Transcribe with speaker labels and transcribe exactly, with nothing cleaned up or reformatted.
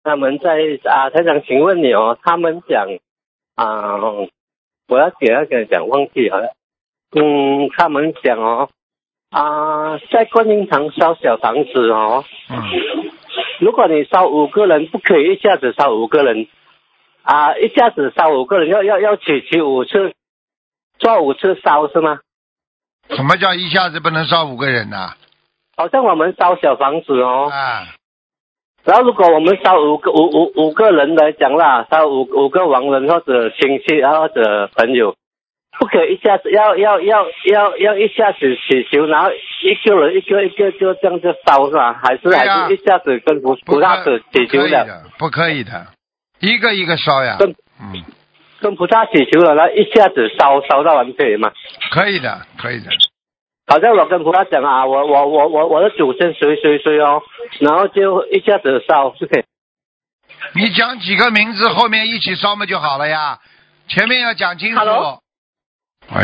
Speaker 1: 他们在啊，台长，请问你哦，他们讲啊，我要给他跟讲忘记了，嗯，他们讲哦啊，在观音堂烧小房子哦，
Speaker 2: 嗯，
Speaker 1: 如果你烧五个人，不可以一下子烧五个人啊，一下子烧五个人，要要要祈求五次，做五次烧是吗？
Speaker 2: 什么叫一下子不能烧五个人呢、啊？
Speaker 1: 好像我们烧小房子哦，
Speaker 2: 啊，
Speaker 1: 然后如果我们烧五个五五五个人来讲啦，烧五五个亡人或者亲戚或者朋友，不可以一下子要要要要要一下子祈求，然后一个人一个一个就这样子烧是吧？还是、
Speaker 2: 对啊、
Speaker 1: 还是一下子跟菩菩萨子祈求的？
Speaker 2: 不可以的，一个一个烧呀。
Speaker 1: 跟
Speaker 2: 嗯，
Speaker 1: 跟菩萨祈求了，然后一下子烧烧到完可以吗？
Speaker 2: 可以的，可以的。
Speaker 1: 好像我跟菩萨讲啊，我我我我我的祖先谁谁谁哦，然后就一下子烧就可以。
Speaker 2: 你讲几个名字，后面一起烧嘛就好了呀。前面要讲清楚。
Speaker 1: Hello？